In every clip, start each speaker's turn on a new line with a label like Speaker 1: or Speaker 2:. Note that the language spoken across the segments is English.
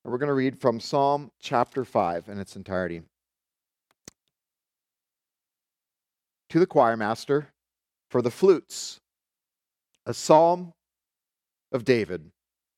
Speaker 1: And we're going to read from Psalm chapter 5 in its entirety. To the choir master, for the flutes, a psalm of David.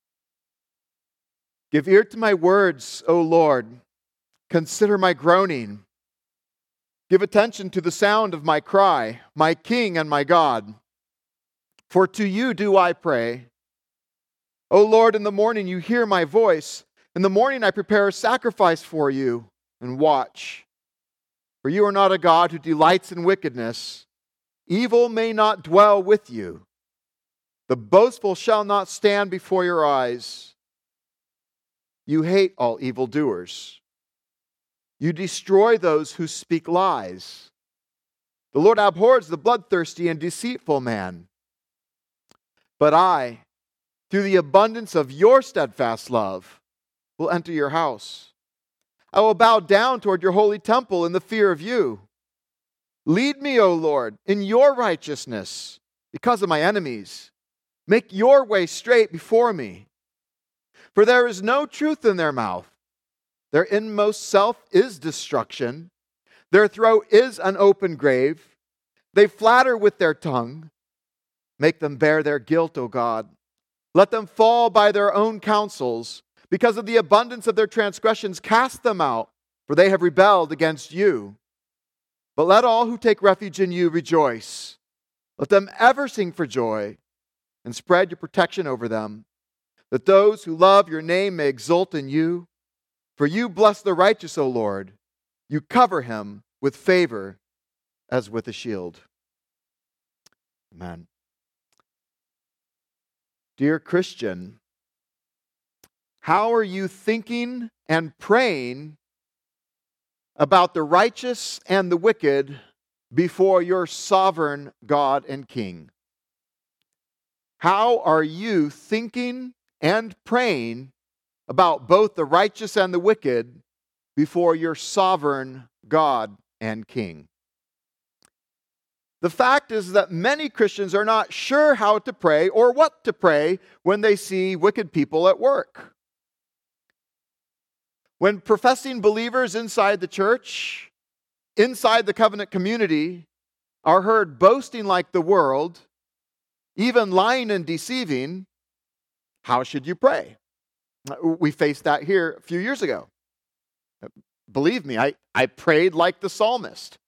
Speaker 1: Give ear to my words, O Lord. Consider my groaning. Give attention to the sound of my cry, my King and my God. For to you do I pray. O Lord, in the morning you hear my voice. In the morning I prepare a sacrifice for you and watch. For you are not a God who delights in wickedness. Evil may not dwell with you. The boastful shall not stand before your eyes. You hate all evildoers. You destroy those who speak lies. The Lord abhors the bloodthirsty and deceitful man. But I, through the abundance of your steadfast love, will enter your house. I will bow down toward your holy temple in the fear of you. Lead me, O Lord, in your righteousness because of my enemies. Make your way straight before me. For there is no truth in their mouth. Their inmost self is destruction. Their throat is an open grave. They flatter with their tongue. Make them bear their guilt, O God. Let them fall by their own counsels. Because of the abundance of their transgressions, cast them out, for they have rebelled against you. But let all who take refuge in you rejoice. Let them ever sing for joy, and spread your protection over them, that those who love your name may exult in you. For you bless the righteous, O Lord. You cover him with favor as with a shield. Amen. Dear Christian, how are you thinking and praying about the righteous and the wicked before your sovereign God and King? How are you thinking and praying about both the righteous and the wicked before your sovereign God and King? The fact is that many Christians are not sure how to pray or what to pray when they see wicked people at work. When professing believers inside the church, inside the covenant community, are heard boasting like the world, even lying and deceiving, how should you pray? We faced that here a few years ago. Believe me, I prayed like the psalmist.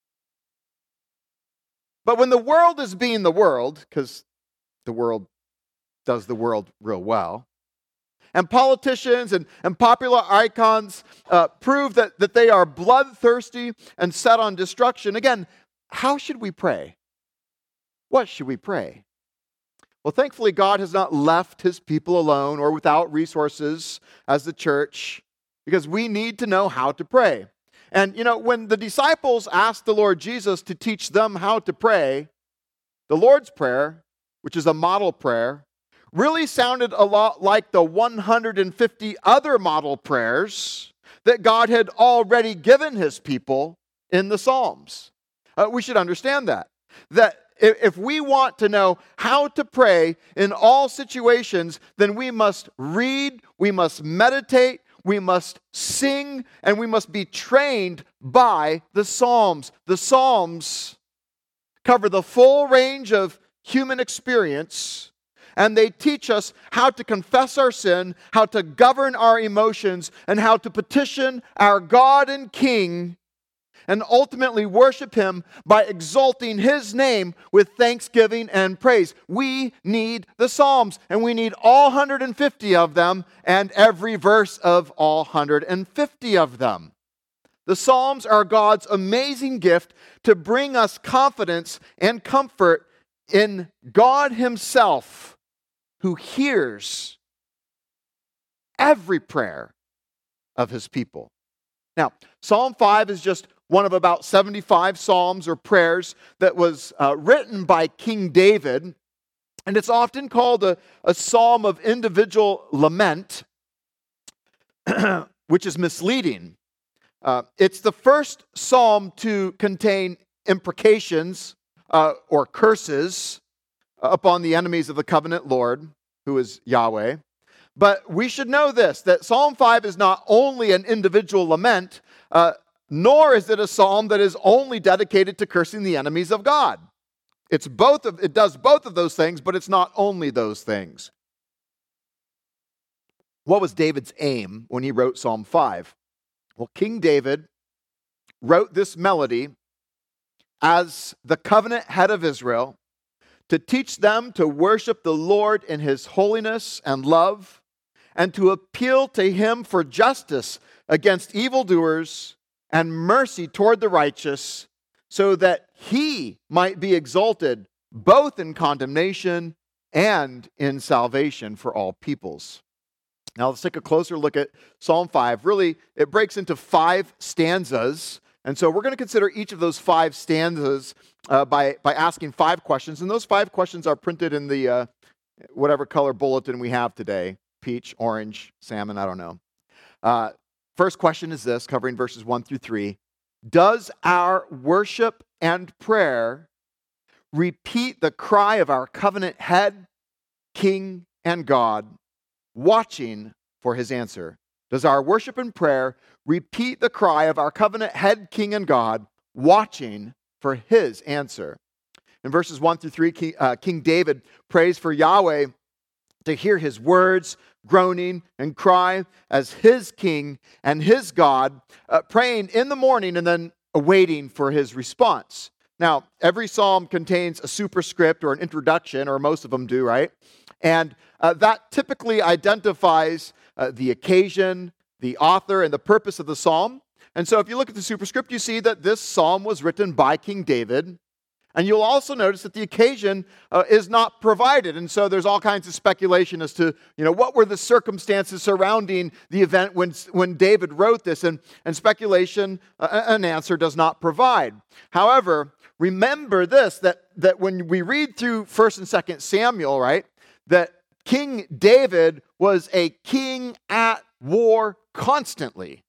Speaker 1: But when the world is being the world, because the world does the world real well, and politicians and popular icons prove that they are bloodthirsty and set on destruction, again, how should we pray? What should we pray? Well, thankfully, God has not left his people alone or without resources as the church, because we need to know how to pray. And, when the disciples asked the Lord Jesus to teach them how to pray, the Lord's Prayer, which is a model prayer, really sounded a lot like the 150 other model prayers that God had already given his people in the Psalms. We should understand that if we want to know how to pray in all situations, then we must read, we must meditate, we must sing, and we must be trained by the Psalms. The Psalms cover the full range of human experience, and they teach us how to confess our sin, how to govern our emotions, and how to petition our God and King, and ultimately worship him by exalting his name with thanksgiving and praise. We need the Psalms, and we need all 150 of them and every verse of all 150 of them. The Psalms are God's amazing gift to bring us confidence and comfort in God himself, who hears every prayer of his people. Now, Psalm 5 is just one of about 75 psalms or prayers that was written by King David. And it's often called a psalm of individual lament, which is misleading. It's the first psalm to contain imprecations or curses upon the enemies of the covenant Lord, who is Yahweh. But we should know this, that Psalm 5 is not only an individual lament, nor is it a psalm that is only dedicated to cursing the enemies of God. It does both of those things, but it's not only those things. What was David's aim when he wrote Psalm 5? Well, King David wrote this melody as the covenant head of Israel to teach them to worship the Lord in his holiness and love, and to appeal to him for justice against evildoers and mercy toward the righteous, so that he might be exalted both in condemnation and in salvation for all peoples. Now let's take a closer look at Psalm 5. Really, it breaks into 5 stanzas. And so we're going to consider each of those 5 stanzas by asking 5 questions. And those 5 questions are printed in the whatever color bulletin we have today. Peach, orange, salmon, I don't know. First question is this, covering verses 1 through 3. Does our worship and prayer repeat the cry of our covenant head, King, and God, watching for his answer? Does our worship and prayer repeat the cry of our covenant head, King, and God, watching for his answer? In verses 1 through 3, King David prays for Yahweh to hear his words, groaning and cry as his king and his God, praying in the morning and then awaiting for his response. Now, every psalm contains a superscript or an introduction, or most of them do, right? And that typically identifies the occasion, the author, and the purpose of the psalm. And so if you look at the superscript, you see that this psalm was written by King David. And you'll also notice that the occasion is not provided. And so there's all kinds of speculation as to, what were the circumstances surrounding the event when David wrote this. And speculation, an answer does not provide. However, remember this, that when we read through 1st and 2nd Samuel, right, that King David was a king at war constantly.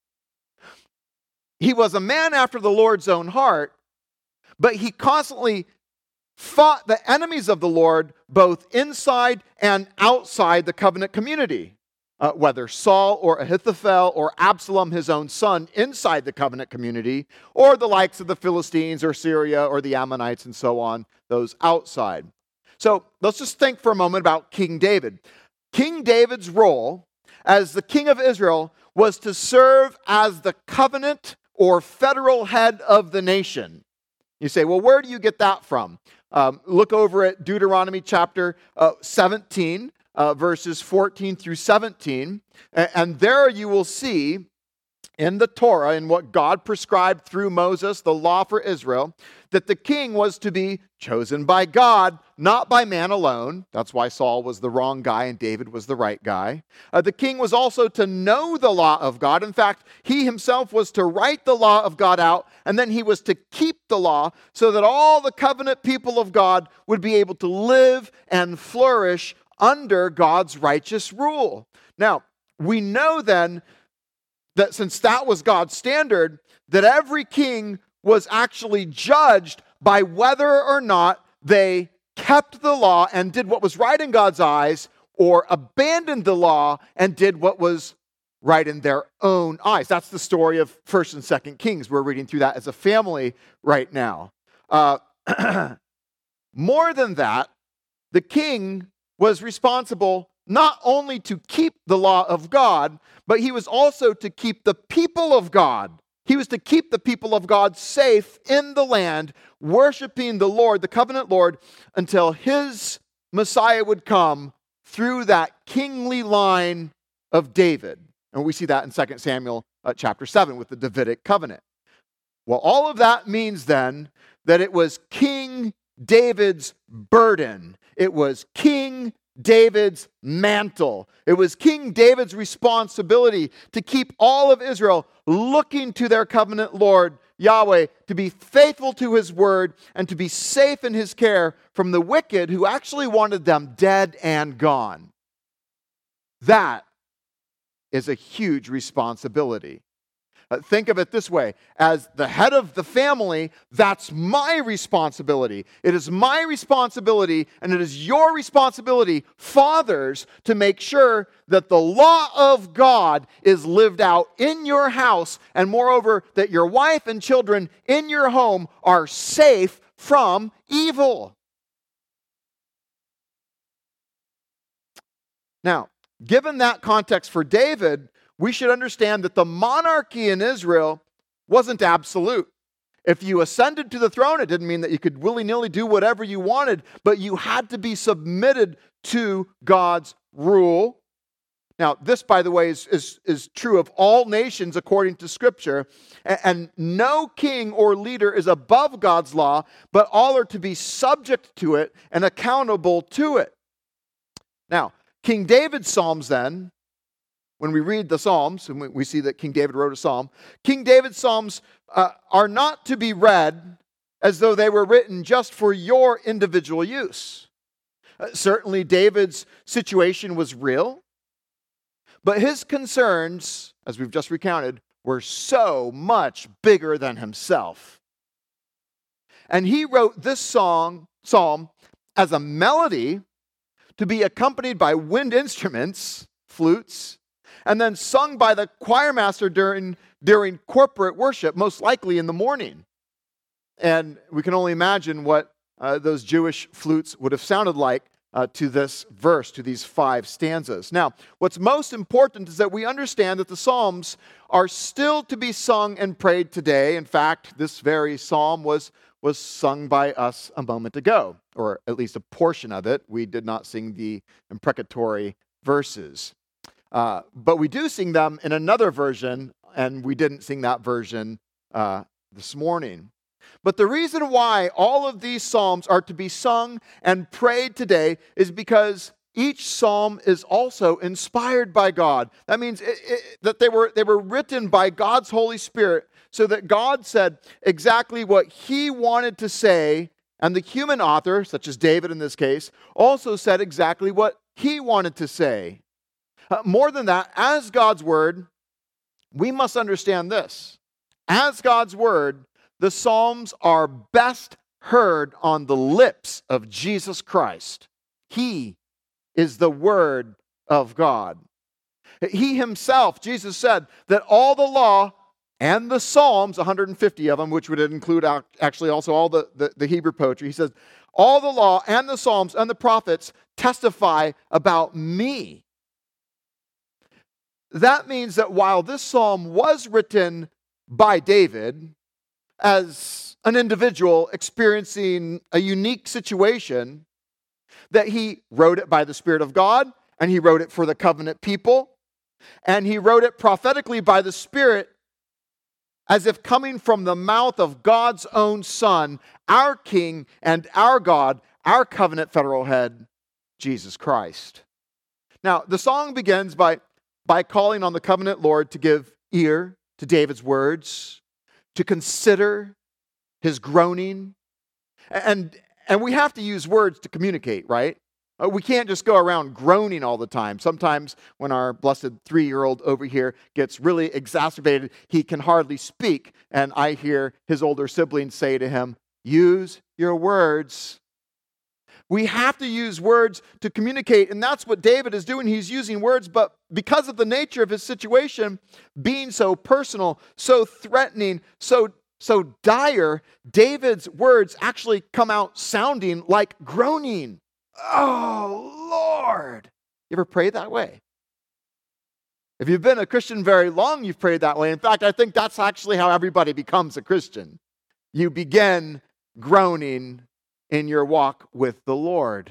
Speaker 1: He was a man after the Lord's own heart, but he constantly fought the enemies of the Lord both inside and outside the covenant community. Whether Saul or Ahithophel or Absalom, his own son, inside the covenant community, or the likes of the Philistines or Syria or the Ammonites and so on, those outside. So let's just think for a moment about King David. King David's role as the king of Israel was to serve as the covenant or federal head of the nation. You say, well, where do you get that from? Look over at Deuteronomy chapter 17, verses 14 through 17. And there you will see in the Torah, in what God prescribed through Moses, the law for Israel, that the king was to be chosen by God, not by man alone. That's why Saul was the wrong guy and David was the right guy. The king was also to know the law of God. In fact, he himself was to write the law of God out, and then he was to keep the law so that all the covenant people of God would be able to live and flourish under God's righteous rule. Now, we know then that since that was God's standard, that every king was actually judged by whether or not they kept the law and did what was right in God's eyes, or abandoned the law and did what was right in their own eyes. That's the story of 1st and 2nd Kings. We're reading through that as a family right now. More than that, the king was responsible not only to keep the law of God, but he was also to keep the people of God. He was to keep the people of God safe in the land, worshiping the Lord, the covenant Lord, until his Messiah would come through that kingly line of David. And we see that in 2 Samuel chapter 7 with the Davidic covenant. Well, all of that means then that it was King David's burden. It was King David's mantle. It was King David's responsibility to keep all of Israel looking to their covenant Lord, Yahweh, to be faithful to his word and to be safe in his care from the wicked who actually wanted them dead and gone. That is a huge responsibility. Think of it this way. As the head of the family, that's my responsibility. It is my responsibility, and it is your responsibility, fathers, to make sure that the law of God is lived out in your house, and moreover, that your wife and children in your home are safe from evil. Now, given that context for David, we should understand that the monarchy in Israel wasn't absolute. If you ascended to the throne, it didn't mean that you could willy-nilly do whatever you wanted, but you had to be submitted to God's rule. Now, this, by the way, is true of all nations according to Scripture. And no king or leader is above God's law, but all are to be subject to it and accountable to it. Now, King David's Psalms then, when we read the Psalms, and we see that King David wrote a psalm, King David's Psalms are not to be read as though they were written just for your individual use. Certainly David's situation was real, but his concerns, as we've just recounted, were so much bigger than himself. And he wrote this psalm as a melody to be accompanied by wind instruments, flutes, and then sung by the choir master during corporate worship, most likely in the morning. And we can only imagine what those Jewish flutes would have sounded like to this verse, to these 5 stanzas. Now, what's most important is that we understand that the Psalms are still to be sung and prayed today. In fact, this very psalm was sung by us a moment ago, or at least a portion of it. We did not sing the imprecatory verses. But we do sing them in another version, and we didn't sing that version this morning. But the reason why all of these psalms are to be sung and prayed today is because each psalm is also inspired by God. That means that they were written by God's Holy Spirit, so that God said exactly what He wanted to say, and the human author, such as David in this case, also said exactly what he wanted to say. More than that, as God's Word, we must understand this. As God's Word, the Psalms are best heard on the lips of Jesus Christ. He is the Word of God. He Himself, Jesus said, that all the law and the Psalms, 150 of them, which would include actually also all the Hebrew poetry, He says, all the law and the Psalms and the prophets testify about me. That means that while this psalm was written by David as an individual experiencing a unique situation, that he wrote it by the Spirit of God, and he wrote it for the covenant people, and he wrote it prophetically by the Spirit as if coming from the mouth of God's own Son, our King and our God, our covenant federal head, Jesus Christ. Now, the song begins by calling on the covenant Lord to give ear to David's words, to consider his groaning. And we have to use words to communicate, right? We can't just go around groaning all the time. Sometimes when our blessed 3-year-old over here gets really exacerbated, he can hardly speak. And I hear his older siblings say to him, use your words. We have to use words to communicate, and that's what David is doing. He's using words, but because of the nature of his situation, being so personal, so threatening, so dire, David's words actually come out sounding like groaning. Oh, Lord. You ever prayed that way? If you've been a Christian very long, you've prayed that way. In fact, I think that's actually how everybody becomes a Christian. You begin groaning in your walk with the Lord.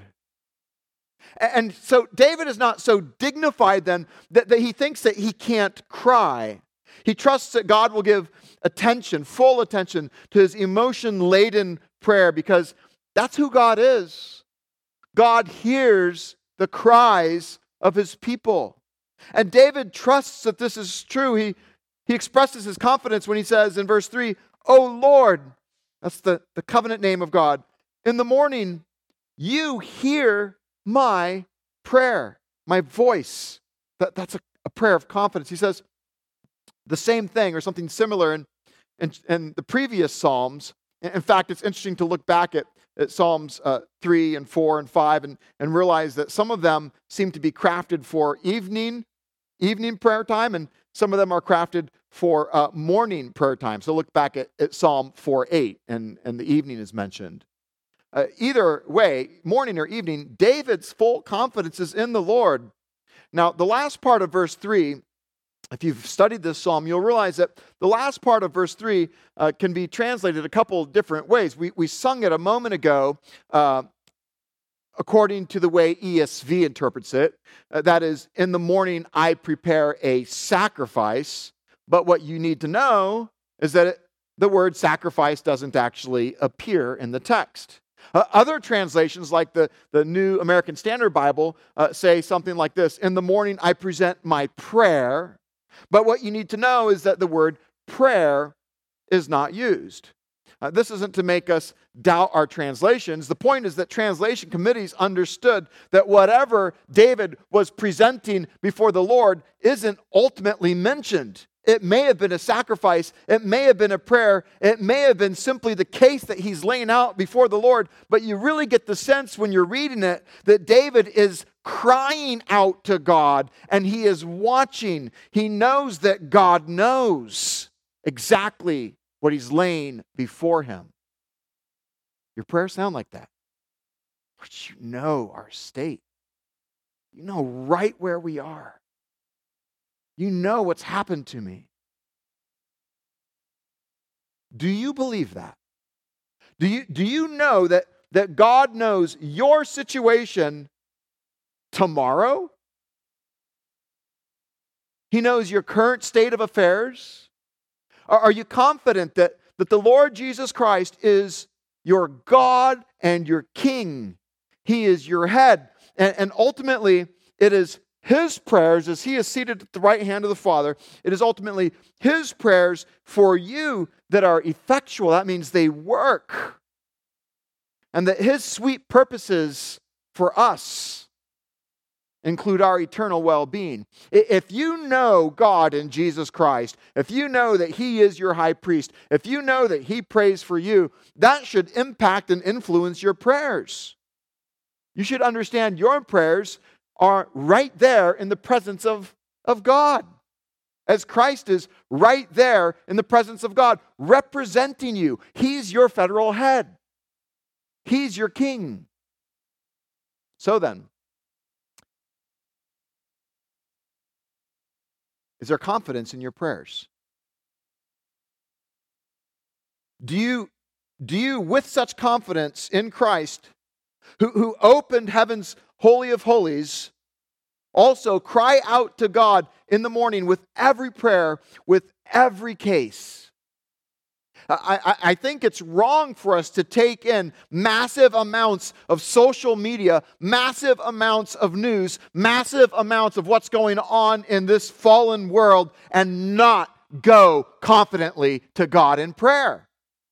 Speaker 1: And so David is not so dignified then that he thinks that he can't cry. He trusts that God will give attention, full attention to his emotion-laden prayer, because that's who God is. God hears the cries of his people. And David trusts that this is true. He expresses his confidence when he says in verse 3, "O Lord," that's the covenant name of God, "in the morning you hear my prayer," my voice. That's a prayer of confidence. He says, the same thing or something similar in the previous Psalms. In fact, it's interesting to look back at Psalms 3 and 4 and 5 and realize that some of them seem to be crafted for evening prayer time, and some of them are crafted for morning prayer time. So look back at Psalm 4:8, and the evening is mentioned. Either way, morning or evening, David's full confidence is in the Lord. Now, the last part of verse 3, if you've studied this psalm, you'll realize that the last part of verse 3 can be translated a couple of different ways. We sung it a moment ago according to the way ESV interprets it. That is, in the morning I prepare a sacrifice. But what you need to know is that the word sacrifice doesn't actually appear in the text. Other translations, like the New American Standard Bible, say something like this: in the morning I present my prayer. But what you need to know is that the word prayer is not used. This isn't to make us doubt our translations. The point is that translation committees understood that whatever David was presenting before the Lord isn't ultimately mentioned. It may have been a sacrifice. It may have been a prayer. It may have been simply the case that he's laying out before the Lord. But you really get the sense when you're reading it that David is crying out to God, and he is watching. He knows that God knows exactly what he's laying before him. Your prayers sound like that. But you know our state. You know right where we are. You know what's happened to me. Do you believe that? Do you know that God knows your situation tomorrow? He knows your current state of affairs? Are you confident that the Lord Jesus Christ is your God and your King? He is your head. And ultimately, it is His prayers, as He is seated at the right hand of the Father, it is ultimately His prayers for you that are effectual. That means they work. And that His sweet purposes for us include our eternal well-being. If you know God in Jesus Christ, if you know that He is your high priest, if you know that He prays for you, that should impact and influence your prayers. You should understand your prayers are right there in the presence of God. As Christ is right there in the presence of God, representing you. He's your federal head. He's your king. So then, is there confidence in your prayers? Do you with such confidence in Christ, who opened heaven's Holy of Holies, also cry out to God in the morning with every prayer, with every case? I think it's wrong for us to take in massive amounts of social media, massive amounts of news, massive amounts of what's going on in this fallen world and not go confidently to God in prayer.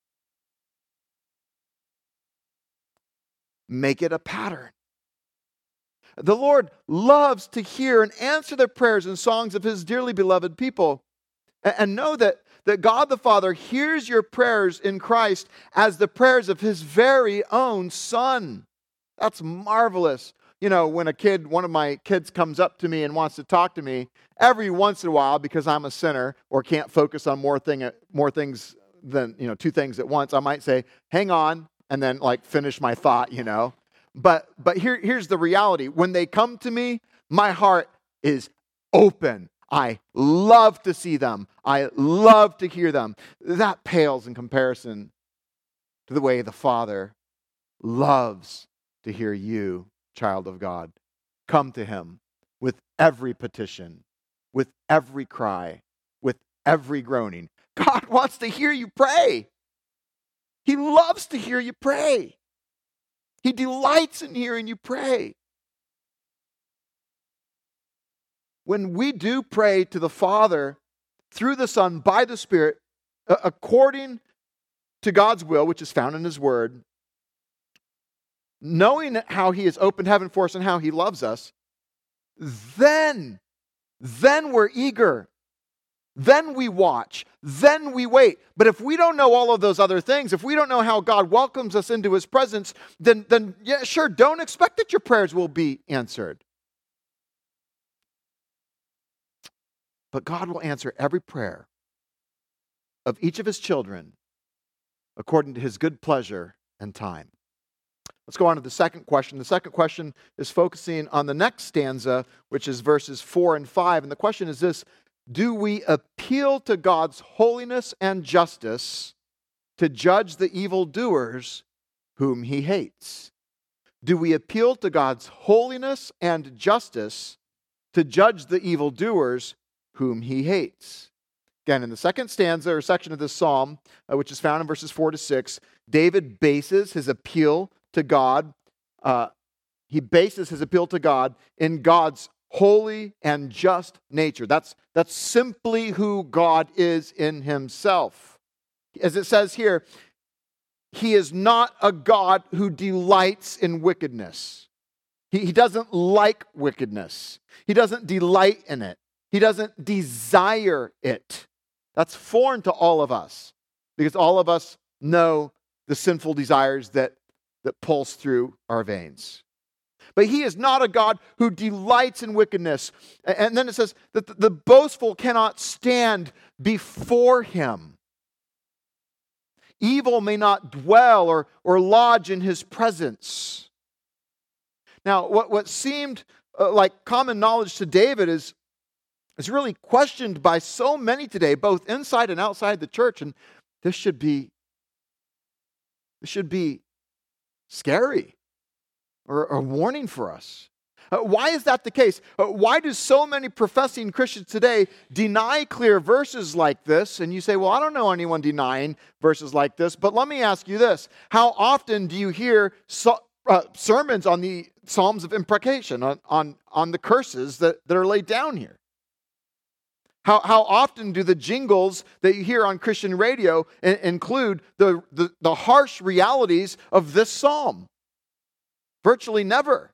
Speaker 1: Make it a pattern. The Lord loves to hear and answer the prayers and songs of His dearly beloved people. And know that God the Father hears your prayers in Christ as the prayers of His very own Son. That's marvelous. You know, when one of my kids comes up to me and wants to talk to me, every once in a while, because I'm a sinner or can't focus on more things than, two things at once, I might say, hang on, and then finish my thought, But here's the reality. When they come to me, my heart is open. I love to see them. I love to hear them. That pales in comparison to the way the Father loves to hear you, child of God. Come to Him with every petition, with every cry, with every groaning. God wants to hear you pray. He loves to hear you pray. He delights in hearing you pray. When we do pray to the Father through the Son by the Spirit, according to God's will, which is found in His Word, knowing how He has opened heaven for us and how He loves us, then we're eager then we watch, then we wait. But if we don't know all of those other things, if we don't know how God welcomes us into his presence, then yeah, sure, don't expect that your prayers will be answered. But God will answer every prayer of each of his children according to his good pleasure and time. Let's go on to the second question. The second question is focusing on the next stanza, which is verses 4 and 5. And the question is this: do we appeal to God's holiness and justice to judge the evildoers whom he hates? Do we appeal to God's holiness and justice to judge the evildoers whom he hates? Again, in the second stanza or section of this psalm, which is found in verses 4 to 6, David bases his appeal to God. He bases his appeal to God in God's holy and just nature. That's simply who God is in himself. As it says here, he is not a God who delights in wickedness. He doesn't like wickedness. He doesn't delight in it. He doesn't desire it. That's foreign to all of us, because all of us know the sinful desires that pulse through our veins. But he is not a God who delights in wickedness. And then it says that the boastful cannot stand before him. Evil may not dwell or lodge in his presence. Now, what seemed like common knowledge to David is really questioned by so many today, both inside and outside the church. And this should be scary or a warning for us. Why is that the case? Why do so many professing Christians today deny clear verses like this? And you say, well, I don't know anyone denying verses like this. But let me ask you this. How often do you hear sermons on the Psalms of imprecation, on the curses that are laid down here? How often do the jingles that you hear on Christian radio include the harsh realities of this psalm? Virtually never.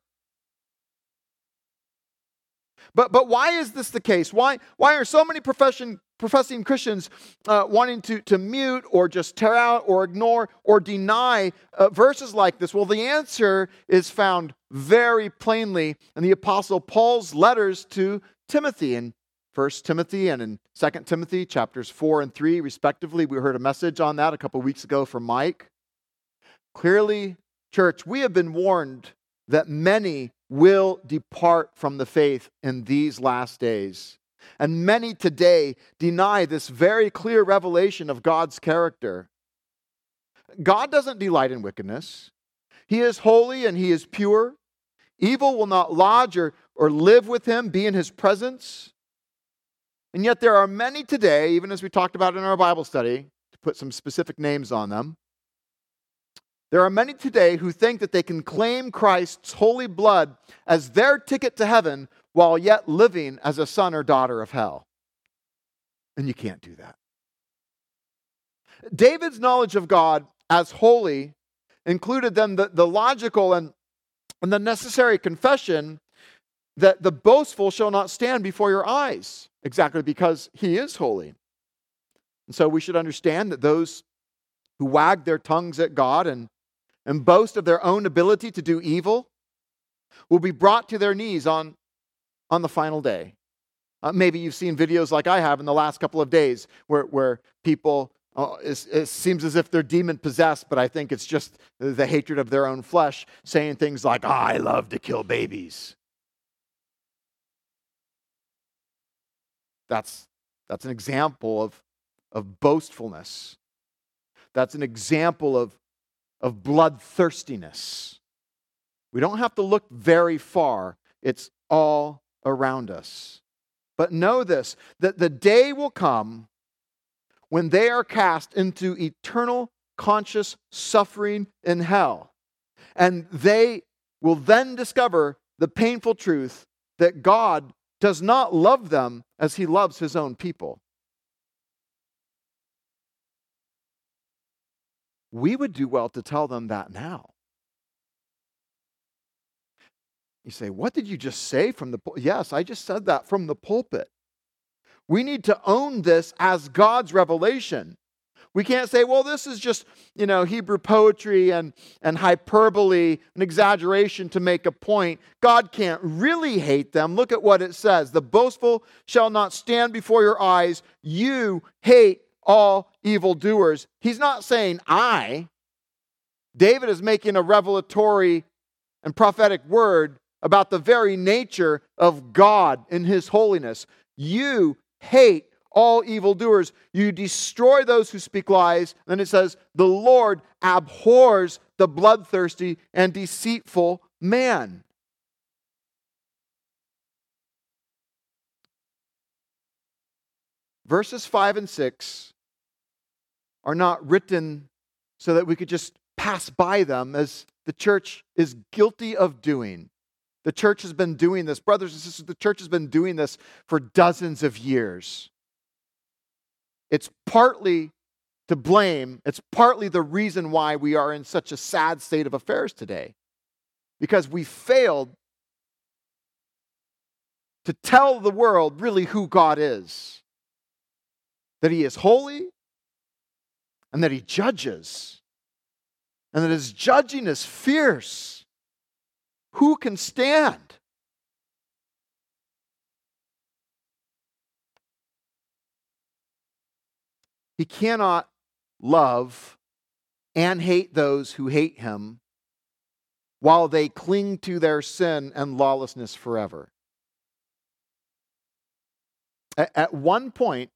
Speaker 1: But why is this the case? Why are so many professing Christians wanting to mute or just tear out or ignore or deny verses like this? Well, the answer is found very plainly in the Apostle Paul's letters to Timothy. In 1 Timothy and in 2 Timothy chapters 4 and 3, respectively. We heard a message on that a couple weeks ago from Mike. Clearly, church, we have been warned that many will depart from the faith in these last days. And many today deny this very clear revelation of God's character. God doesn't delight in wickedness. He is holy and he is pure. Evil will not lodge or live with him, be in his presence. And yet there are many today, even as we talked about in our Bible study, to put some specific names on them, there are many today who think that they can claim Christ's holy blood as their ticket to heaven while yet living as a son or daughter of hell. And you can't do that. David's knowledge of God as holy included then the logical and the necessary confession that the boastful shall not stand before your eyes, exactly because he is holy. And so we should understand that those who wag their tongues at God and boast of their own ability to do evil will be brought to their knees on the final day. Maybe you've seen videos like I have in the last couple of days where people, it seems as if they're demon-possessed, but I think it's just the hatred of their own flesh, saying things like, I love to kill babies. That's an example of boastfulness. That's an example of bloodthirstiness. We don't have to look very far. It's all around us. But know this, that the day will come when they are cast into eternal conscious suffering in hell. And they will then discover the painful truth that God does not love them as he loves his own people. We would do well to tell them that now. You say, what did you just say from the pulpit? Yes, I just said that from the pulpit. We need to own this as God's revelation. We can't say, well, this is just, Hebrew poetry and hyperbole, an exaggeration to make a point. God can't really hate them. Look at what it says. The boastful shall not stand before your eyes. You hate all evildoers. He's not saying I. David is making a revelatory and prophetic word about the very nature of God in his holiness. You hate all evildoers. You destroy those who speak lies. Then it says, the Lord abhors the bloodthirsty and deceitful man. Verses 5 and 6 are not written so that we could just pass by them, as the church is guilty of doing. The church has been doing this. Brothers and sisters, the church has been doing this for dozens of years. It's partly to blame. It's partly the reason why we are in such a sad state of affairs today. Because we failed to tell the world really who God is. That He is holy and that He judges. And that His judging is fierce. Who can stand? He cannot love and hate those who hate Him while they cling to their sin and lawlessness forever. At one point,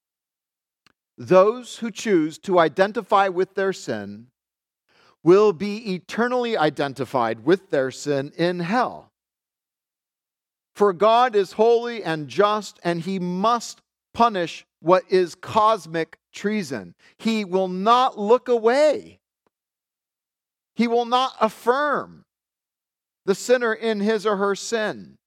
Speaker 1: those who choose to identify with their sin will be eternally identified with their sin in hell. For God is holy and just, and He must punish what is cosmic treason. He will not look away. He will not affirm the sinner in his or her sin.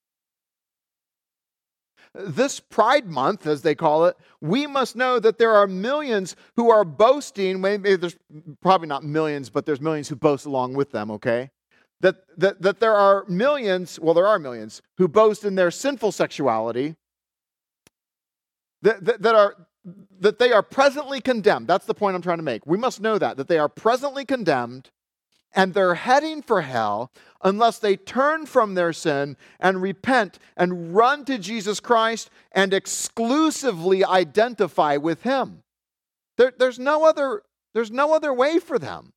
Speaker 1: This Pride Month, as they call it, we must know that there are millions who are boasting. Maybe there's probably not millions, but there's millions who boast along with them, okay? That there are millions, well, there are millions, who boast in their sinful sexuality, that they are presently condemned. That's the point I'm trying to make. We must know that they are presently condemned, and they're heading for hell unless they turn from their sin and repent and run to Jesus Christ and exclusively identify with Him. There's no other way for them.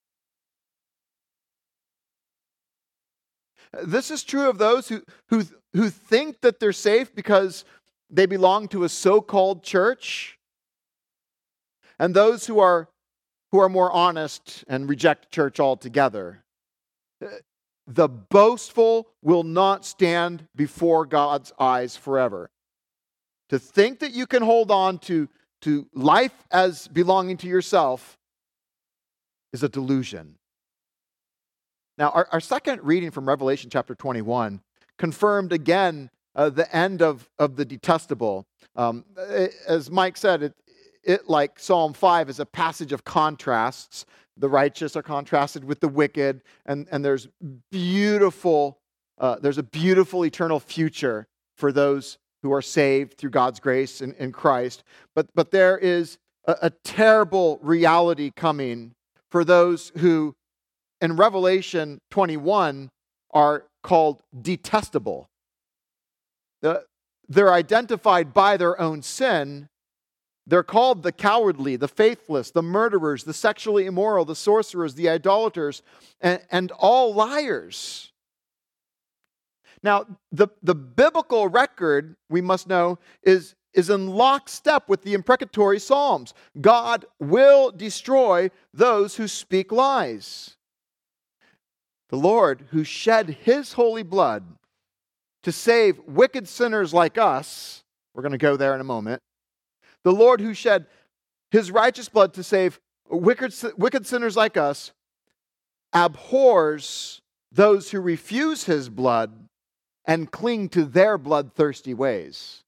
Speaker 1: This is true of those who think that they're safe because they belong to a so-called church, and those who are more honest and reject church altogether. The boastful will not stand before God's eyes forever. To think that you can hold on to life as belonging to yourself is a delusion. Now, our second reading from Revelation chapter 21 confirmed again the end of the detestable. As Mike said, it, like Psalm 5, is a passage of contrasts. The righteous are contrasted with the wicked, and there's a beautiful eternal future for those who are saved through God's grace in Christ. But there is a terrible reality coming for those who, in Revelation 21, are called detestable. They're identified by their own sin. They're called the cowardly, the faithless, the murderers, the sexually immoral, the sorcerers, the idolaters, and all liars. Now, the biblical record, we must know, is in lockstep with the imprecatory Psalms. God will destroy those who speak lies. The Lord, who shed His holy blood to save wicked sinners like us, we're going to go there in a moment. The Lord who shed His righteous blood to save wicked sinners like us abhors those who refuse His blood and cling to their bloodthirsty ways.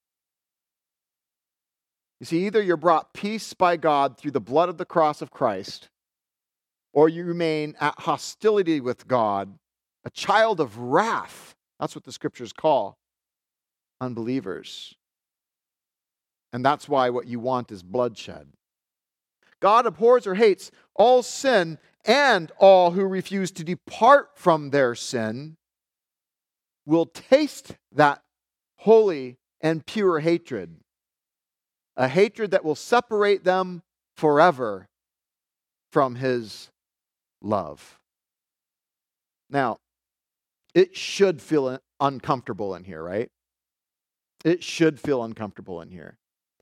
Speaker 1: You see, either you're brought peace by God through the blood of the cross of Christ, or you remain at hostility with God, a child of wrath. That's what the Scriptures call unbelievers. And that's why what you want is bloodshed. God abhors or hates all sin, and all who refuse to depart from their sin will taste that holy and pure hatred. A hatred that will separate them forever from his love. Now, it should feel uncomfortable in here, right? It should feel uncomfortable in here.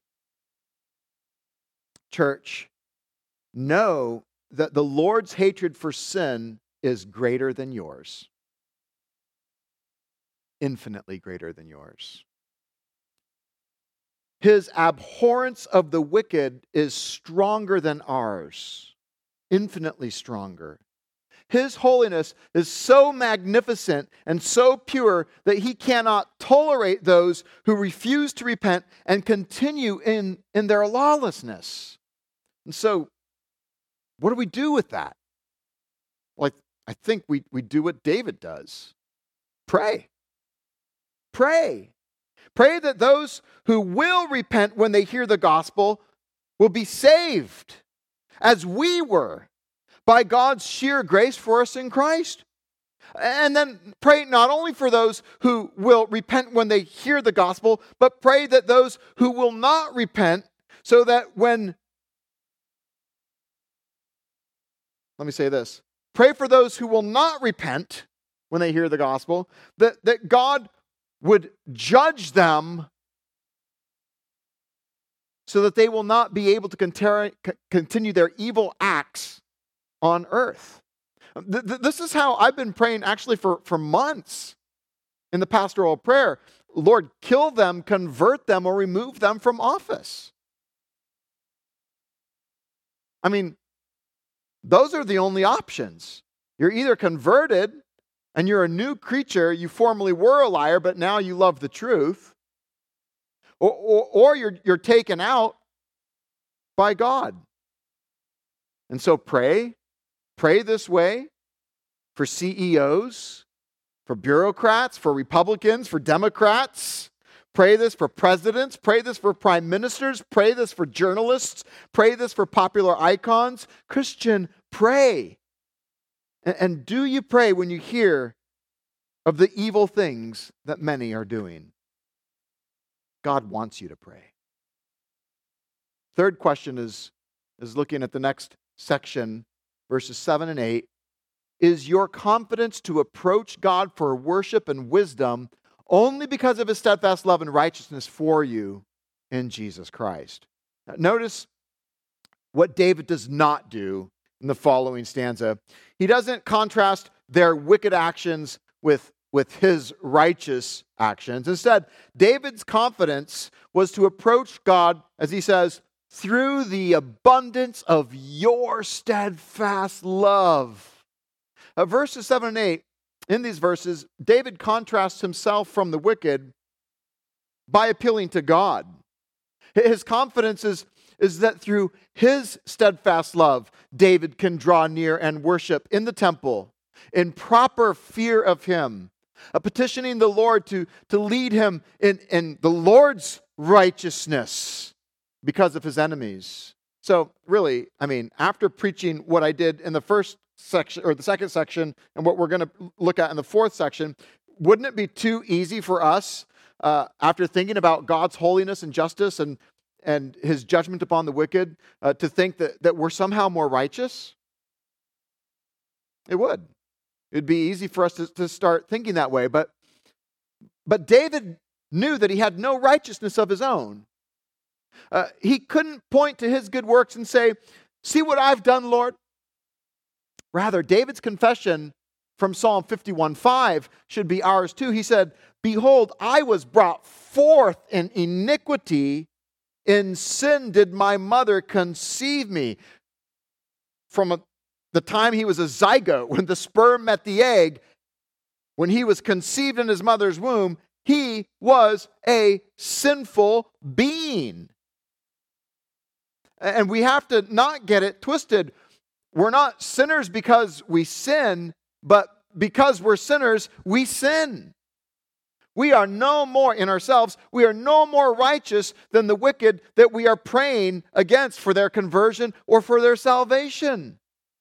Speaker 1: Church, know that the Lord's hatred for sin is greater than yours. Infinitely greater than yours. His abhorrence of the wicked is stronger than ours. Infinitely stronger. His holiness is so magnificent and so pure that he cannot tolerate those who refuse to repent and continue in their lawlessness. And so, what do we do with that? Well, I think we do what David does. Pray. Pray. Pray that those who will repent when they hear the gospel will be saved, as we were, by God's sheer grace for us in Christ. And then pray not only for those who will repent when they hear the gospel, but pray that those who will not repent, so that let me say this. Pray for those who will not repent when they hear the gospel, that God would judge them so that they will not be able to continue their evil acts on earth. This is how I've been praying actually for months in the pastoral prayer. Lord, kill them, convert them, or remove them from office. I mean, those are the only options. You're either converted and you're a new creature. You formerly were a liar, but now you love the truth. Or you're taken out by God. And so pray this way for CEOs, for bureaucrats, for Republicans, for Democrats. Pray this for presidents. Pray this for prime ministers. Pray this for journalists. Pray this for popular icons. Christian, pray. And do you pray when you hear of the evil things that many are doing? God wants you to pray. Third question is looking at the next section, verses 7 and 8. Is your confidence to approach God for worship and wisdom only because of his steadfast love and righteousness for you in Jesus Christ? Now, notice what David does not do in the following stanza. He doesn't contrast their wicked actions with his righteous actions. Instead, David's confidence was to approach God, as he says, through the abundance of your steadfast love. Verses 7 and 8, in these verses, David contrasts himself from the wicked by appealing to God. His confidence is that through his steadfast love, David can draw near and worship in the temple in proper fear of him, petitioning the Lord to lead him in the Lord's righteousness because of his enemies. So really, I mean, after preaching what I did in the first section or the second section and what we're going to look at in the fourth section, wouldn't it be too easy for us after thinking about God's holiness and justice and his judgment upon the wicked to think that we're somehow more righteous? It would. It'd be easy for us to start thinking that way. But David knew that he had no righteousness of his own. He couldn't point to his good works and say, "See what I've done, Lord." Rather, David's confession from Psalm 51:5 should be ours too. He said, "Behold, I was brought forth in iniquity. In sin did my mother conceive me." From the time he was a zygote, when the sperm met the egg, when he was conceived in his mother's womb, he was a sinful being. And we have to not get it twisted. We're not sinners because we sin, but because we're sinners, we sin. We are no more in ourselves, we are no more righteous than the wicked that we are praying against for their conversion or for their salvation.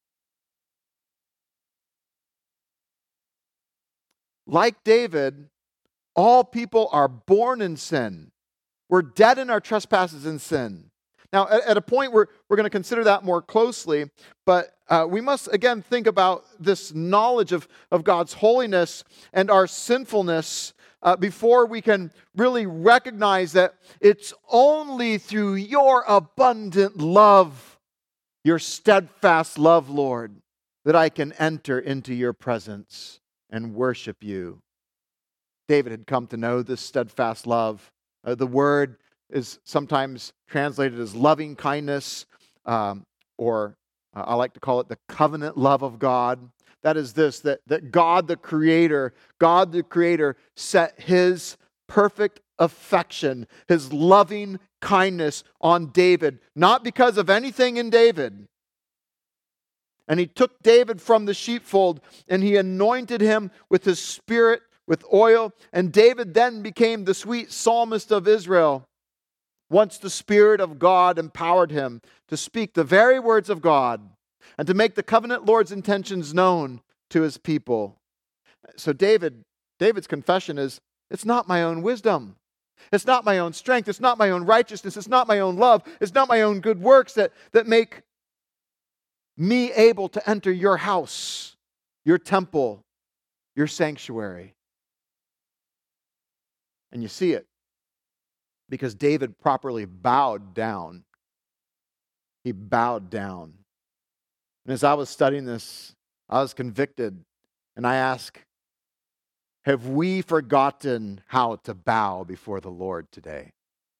Speaker 1: Like David, all people are born in sin. We're dead in our trespasses and sin. Now, at a point, we're going to consider that more closely, but we must, again, think about this knowledge of God's holiness and our sinfulness before we can really recognize that it's only through your abundant love, your steadfast love, Lord, that I can enter into your presence and worship you. David had come to know this steadfast love. The word is sometimes translated as loving kindness, or I like to call it the covenant love of God. That is this, that God the Creator set His perfect affection, His loving kindness on David, not because of anything in David. And He took David from the sheepfold and He anointed him with His Spirit, with oil, and David then became the sweet psalmist of Israel. Once the Spirit of God empowered him to speak the very words of God and to make the covenant Lord's intentions known to His people. So David's confession is, it's not my own wisdom. It's not my own strength. It's not my own righteousness. It's not my own love. It's not my own good works that make me able to enter your house, your temple, your sanctuary. And you see it because David properly bowed down. He bowed down. And as I was studying this, I was convicted. And I ask, have we forgotten how to bow before the Lord today?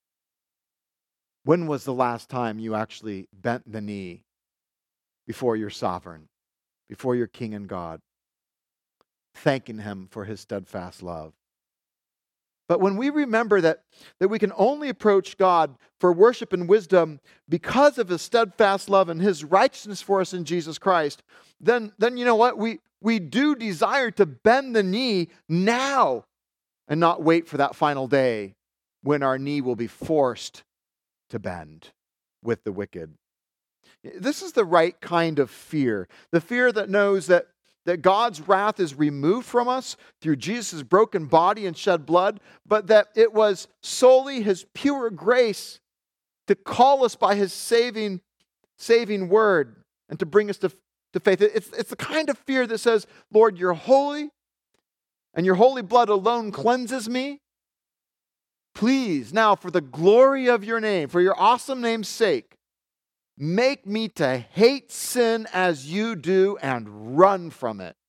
Speaker 1: When was the last time you actually bent the knee before your sovereign, before your King and God, thanking Him for His steadfast love? But when we remember that we can only approach God for worship and wisdom because of His steadfast love and His righteousness for us in Jesus Christ, then you know what? We do desire to bend the knee now and not wait for that final day when our knee will be forced to bend with the wicked. This is the right kind of fear. The fear that knows that God's wrath is removed from us through Jesus' broken body and shed blood, but that it was solely His pure grace to call us by His saving word and to bring us to faith. It's the kind of fear that says, Lord, you're holy, and your holy blood alone cleanses me. Please, now, for the glory of your name, for your awesome name's sake, make me to hate sin as you do and run from it.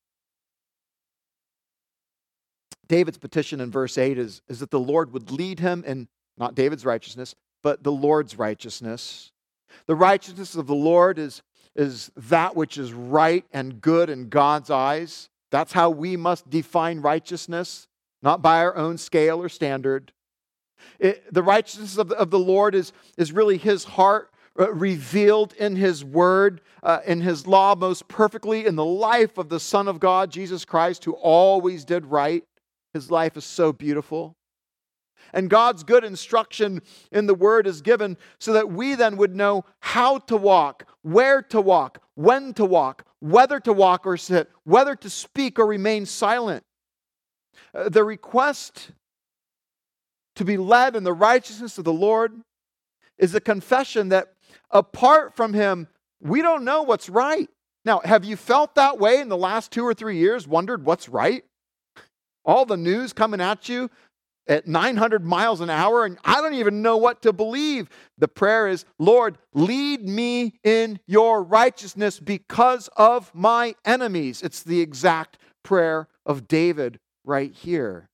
Speaker 1: David's petition in verse 8 is that the Lord would lead him in not David's righteousness, but the Lord's righteousness. The righteousness of the Lord is that which is right and good in God's eyes. That's how we must define righteousness, not by our own scale or standard. The righteousness of the Lord is really His heart revealed in His word, in His law most perfectly, in the life of the Son of God, Jesus Christ, who always did right. His life is so beautiful. And God's good instruction in the word is given so that we then would know how to walk, where to walk, when to walk, whether to walk or sit, whether to speak or remain silent. The request to be led in the righteousness of the Lord is a confession that apart from Him, we don't know what's right. Now, have you felt that way in the last 2 or 3 years, wondered what's right? All the news coming at you at 900 miles an hour, and I don't even know what to believe. The prayer is, Lord, lead me in your righteousness because of my enemies. It's the exact prayer of David right here.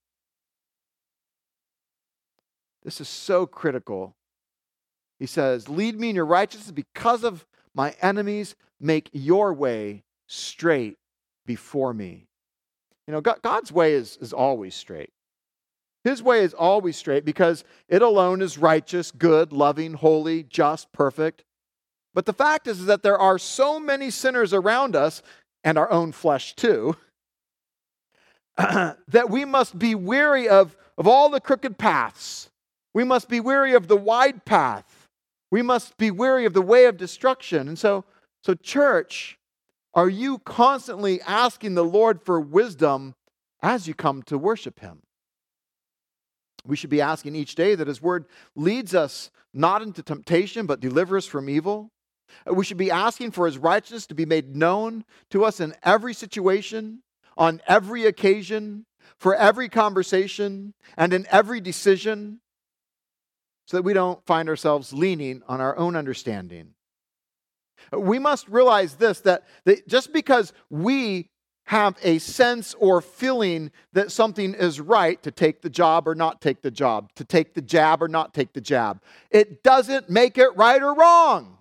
Speaker 1: This is so critical. He says, lead me in your righteousness because of my enemies. Make your way straight before me. You know, God's way is always straight. His way is always straight because it alone is righteous, good, loving, holy, just, perfect. But the fact is that there are so many sinners around us, and our own flesh too, that we must be weary of all the crooked paths. We must be weary of the wide path. We must be weary of the way of destruction. And so church, are you constantly asking the Lord for wisdom as you come to worship Him? We should be asking each day that His Word leads us not into temptation, but delivers us from evil. We should be asking for His righteousness to be made known to us in every situation, on every occasion, for every conversation, and in every decision, so that we don't find ourselves leaning on our own understanding. We must realize this, that just because we have a sense or feeling that something is right, to take the job or not take the job, to take the jab or not take the jab, it doesn't make it right or wrong.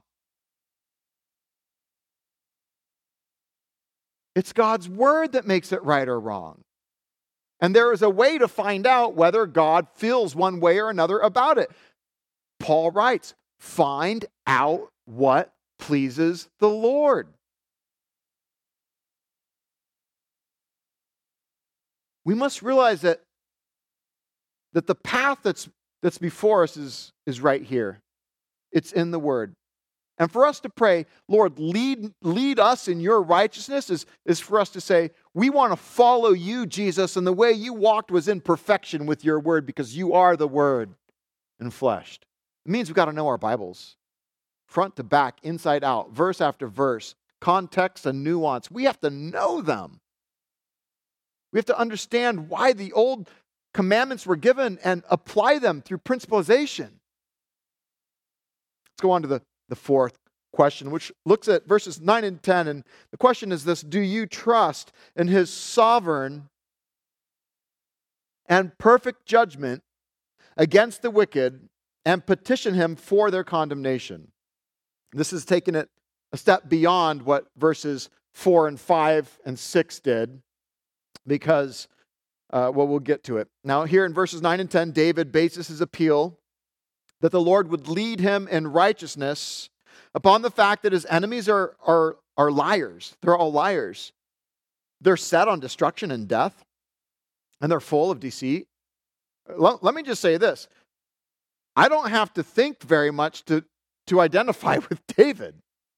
Speaker 1: It's God's Word that makes it right or wrong. And there is a way to find out whether God feels one way or another about it. Paul writes, find out what pleases the Lord. We must realize that the path that's before us is right here. It's in the Word. And for us to pray, Lord, lead us in your righteousness is for us to say, we want to follow you, Jesus, and the way you walked was in perfection with your Word because you are the Word enfleshed. It means we've got to know our Bibles, front to back, inside out, verse after verse, context and nuance. We have to know them. We have to understand why the old commandments were given and apply them through principalization. Let's go on to the fourth question, which looks at verses 9 and 10. And the question is this: do you trust in His sovereign and perfect judgment against the wicked and petition Him for their condemnation? This is taking it a step beyond what verses 4 and 5 and 6 did, because, we'll get to it. Now, here in verses 9 and 10, David bases his appeal that the Lord would lead him in righteousness upon the fact that his enemies are liars. They're all liars. They're set on destruction and death, and they're full of deceit. Let me just say this. I don't have to think very much to identify with David.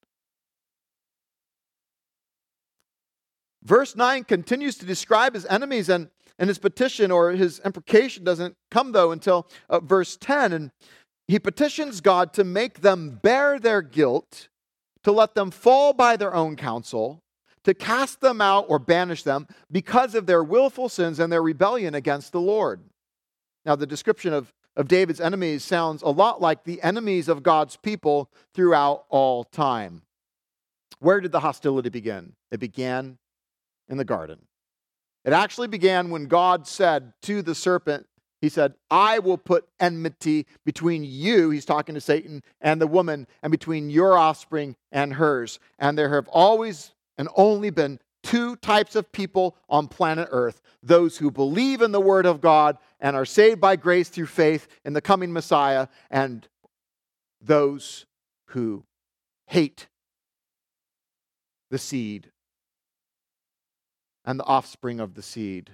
Speaker 1: Verse 9 continues to describe his enemies, and his petition or his imprecation doesn't come, though, until verse 10. And he petitions God to make them bear their guilt, to let them fall by their own counsel, to cast them out or banish them because of their willful sins and their rebellion against the Lord. Now, the description of David's enemies sounds a lot like the enemies of God's people throughout all time. Where did the hostility begin? It began in the garden. It actually began when God said to the serpent, He said, I will put enmity between you, he's talking to Satan, and the woman, and between your offspring and hers. And there have always and only been two types of people on planet Earth: those who believe in the Word of God and are saved by grace through faith in the coming Messiah, and those who hate the seed and the offspring of the seed.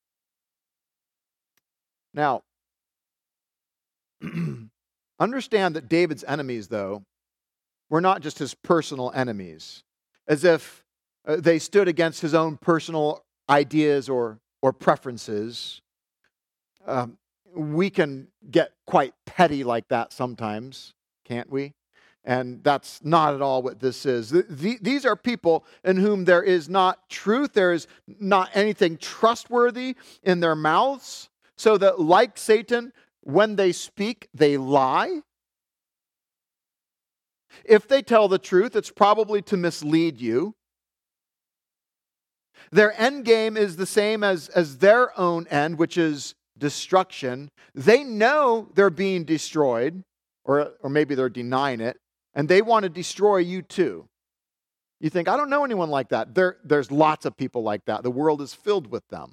Speaker 1: Now, understand that David's enemies, though, were not just his personal enemies, as if they stood against his own personal ideas or preferences. We can get quite petty like that sometimes, can't we? And that's not at all what this is. These are people in whom there is not truth, there is not anything trustworthy in their mouths, so that, like Satan, when they speak, they lie. If they tell the truth, it's probably to mislead you. Their end game is the same as their own end, which is destruction. They know they're being destroyed, or maybe they're denying it, and they want to destroy you too. You think, I don't know anyone like that. There's lots of people like that. The world is filled with them.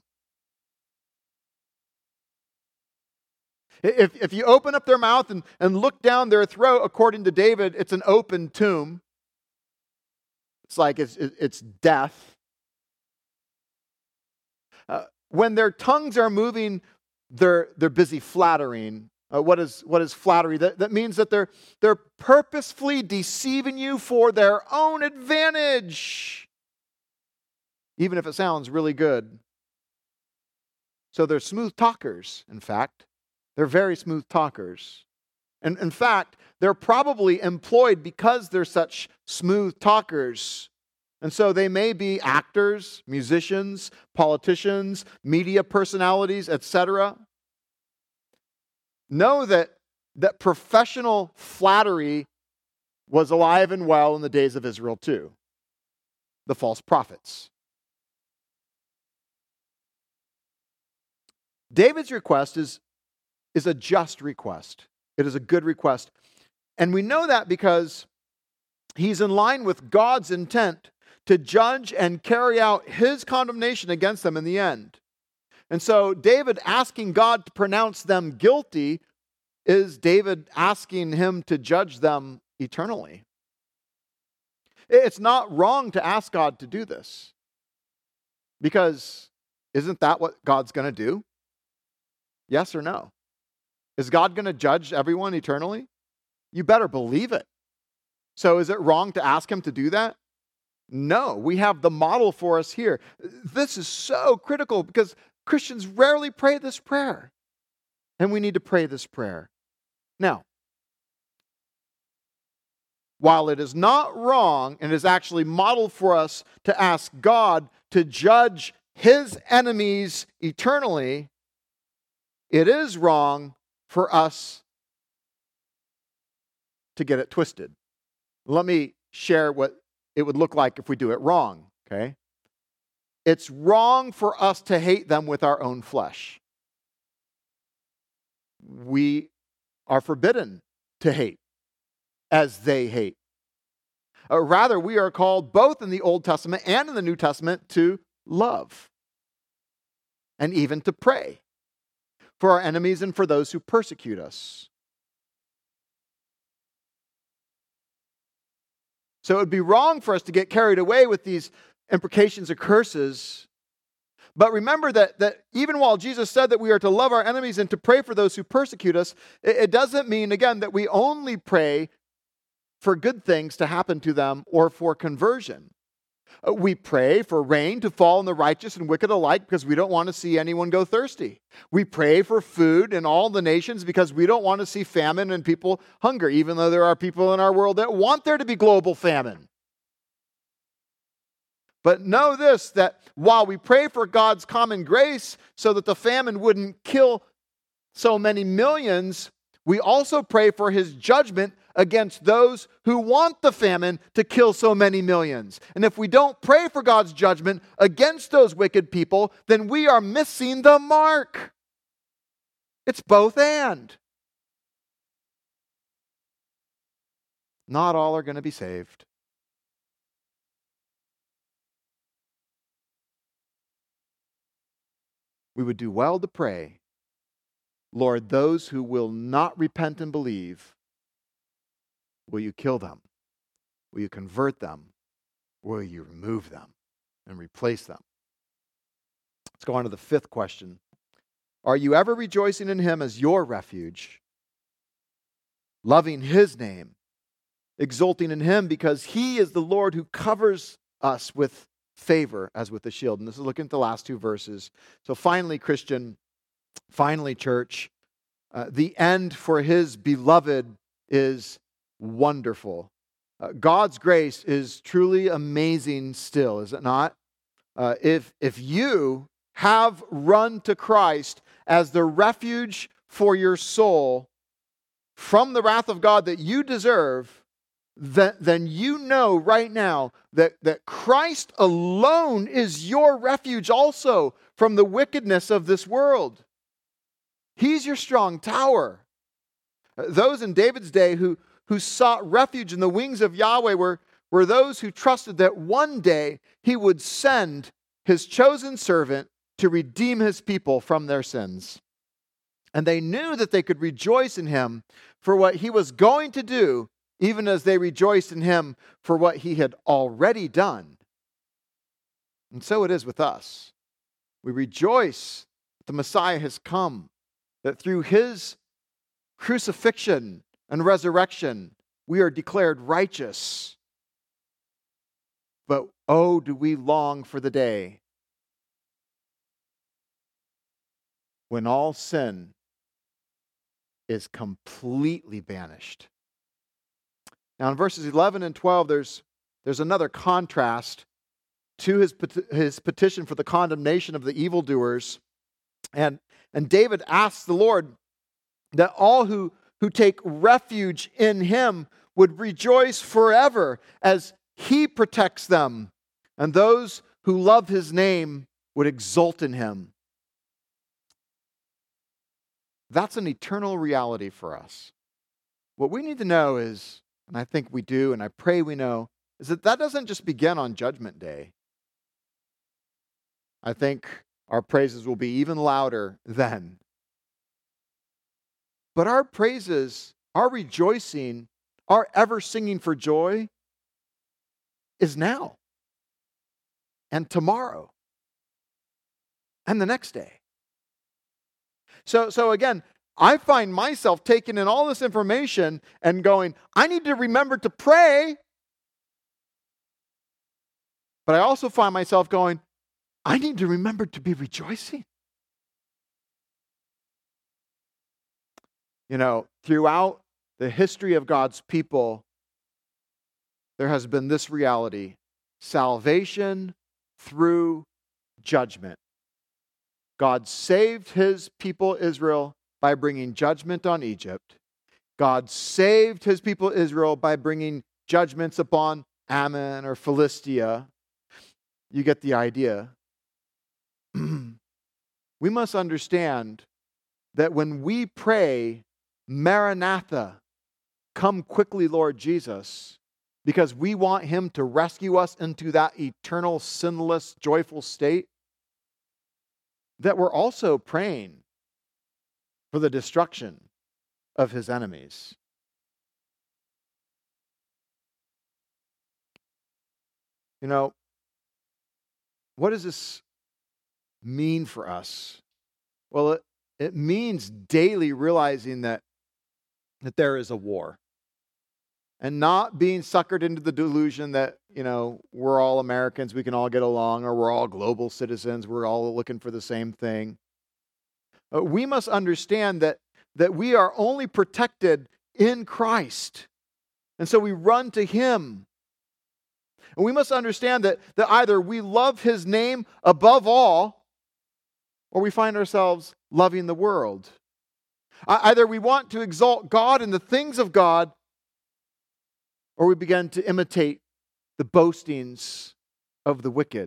Speaker 1: If you open up their mouth and look down their throat, according to David, it's an open tomb. It's like it's death. when their tongues are moving, they're busy flattering. What is flattery? That means that they're purposefully deceiving you for their own advantage, even if it sounds really good. So they're smooth talkers, in fact. They're very smooth talkers. And in fact, they're probably employed because they're such smooth talkers. And so they may be actors, musicians, politicians, media personalities, etc. Know that professional flattery was alive and well in the days of Israel too. The false prophets. David's request is a just request. It is a good request. And we know that because he's in line with God's intent to judge and carry out his condemnation against them in the end. And so David asking God to pronounce them guilty is David asking him to judge them eternally. It's not wrong to ask God to do this, because isn't that what God's going to do? Yes or no? Is God going to judge everyone eternally? You better believe it. So is it wrong to ask him to do that? No, we have the model for us here. This is so critical because Christians rarely pray this prayer. And we need to pray this prayer. Now, while it is not wrong and is actually modeled for us to ask God to judge his enemies eternally, it is wrong for us to get it twisted. Let me share what it would look like if we do it wrong, okay? It's wrong for us to hate them with our own flesh. We are forbidden to hate as they hate. Rather, we are called both in the Old Testament and in the New Testament to love and even to pray for our enemies and for those who persecute us. So it would be wrong for us to get carried away with these imprecations or curses. But remember that even while Jesus said that we are to love our enemies and to pray for those who persecute us, it doesn't mean, again, that we only pray for good things to happen to them or for conversion. We pray for rain to fall on the righteous and wicked alike because we don't want to see anyone go thirsty. We pray for food in all the nations because we don't want to see famine and people hunger, even though there are people in our world that want there to be global famine. But know this, that while we pray for God's common grace so that the famine wouldn't kill so many millions, we also pray for his judgment against those who want the famine to kill so many millions. And if we don't pray for God's judgment against those wicked people, then we are missing the mark. It's both and. Not all are going to be saved. We would do well to pray, Lord, those who will not repent and believe, will you kill them? Will you convert them? Will you remove them and replace them? Let's go on to the fifth question. Are you ever rejoicing in him as your refuge, loving his name, exulting in him because he is the Lord who covers us with favor as with a shield? And this is looking at the last two verses. So finally, Christian, finally, church, the end for his beloved is wonderful. God's grace is truly amazing still, is it not? If you have run to Christ as the refuge for your soul from the wrath of God that you deserve, then you know right now that Christ alone is your refuge also from the wickedness of this world. He's your strong tower. Those in David's day who sought refuge in the wings of Yahweh were those who trusted that one day he would send his chosen servant to redeem his people from their sins. And they knew that they could rejoice in him for what he was going to do, even as they rejoiced in him for what he had already done. And so it is with us. We rejoice that the Messiah has come, that through his crucifixion and resurrection, we are declared righteous. But oh, do we long for the day when all sin is completely banished. Now in verses 11 and 12, there's another contrast to his petition for the condemnation of the evildoers. And David asks the Lord that all who take refuge in him would rejoice forever as he protects them, and those who love his name would exult in him. That's an eternal reality for us. What we need to know is, and I think we do, and I pray we know, is that doesn't just begin on Judgment Day. I think our praises will be even louder then. But our praises, our rejoicing, our ever singing for joy is now and tomorrow and the next day. So again, I find myself taking in all this information and going, I need to remember to pray. But I also find myself going, I need to remember to be rejoicing. You know, throughout the history of God's people, there has been this reality: salvation through judgment. God saved his people Israel by bringing judgment on Egypt. God saved his people Israel by bringing judgments upon Ammon or Philistia. You get the idea. We must understand that when we pray, Maranatha, come quickly, Lord Jesus, because we want him to rescue us into that eternal, sinless, joyful state, that we're also praying for the destruction of his enemies. You know, what does this mean for us? Well, it means daily realizing that there is a war. And not being suckered into the delusion that, you know, we're all Americans, we can all get along, or we're all global citizens, we're all looking for the same thing. We must understand that we are only protected in Christ. And so we run to him. And we must understand that either we love his name above all, or we find ourselves loving the world. Either we want to exalt God and the things of God, or we begin to imitate the boastings of the wicked.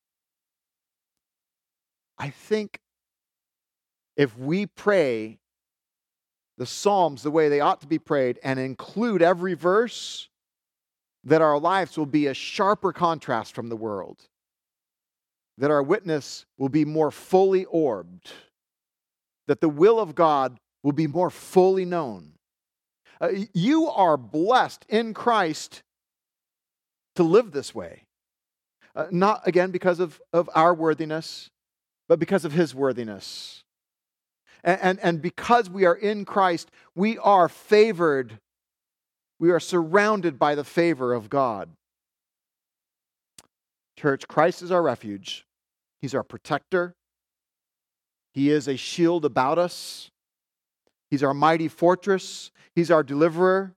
Speaker 1: I think if we pray the Psalms the way they ought to be prayed and include every verse, that our lives will be a sharper contrast from the world. That our witness will be more fully orbed. That the will of God will be more fully known. You are blessed in Christ to live this way. Not, again, because of our worthiness, but because of his worthiness. And because we are in Christ, we are favored. We are surrounded by the favor of God. Church, Christ is our refuge. He's our protector. He is a shield about us. He's our mighty fortress. He's our deliverer.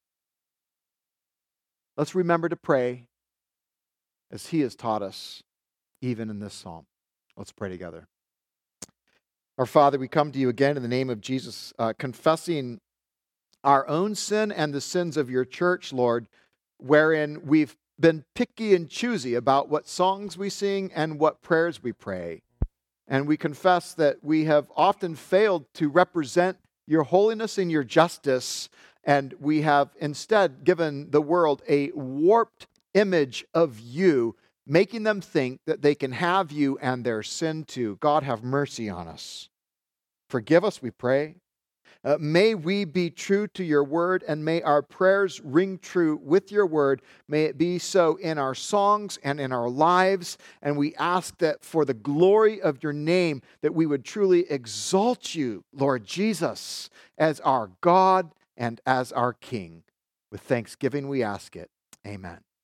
Speaker 1: Let's remember to pray as he has taught us, even in this psalm. Let's pray together. Our Father, we come to you again in the name of Jesus, confessing our own sin and the sins of your church, Lord, wherein we've been picky and choosy about what songs we sing and what prayers we pray. And we confess that we have often failed to represent your holiness and your justice, and we have instead given the world a warped image of you, making them think that they can have you and their sin too. God, have mercy on us. Forgive us, we pray. May we be true to your word, and may our prayers ring true with your word. May it be so in our songs and in our lives. And we ask that for the glory of your name, that we would truly exalt you, Lord Jesus, as our God and as our King. With thanksgiving we ask it. Amen.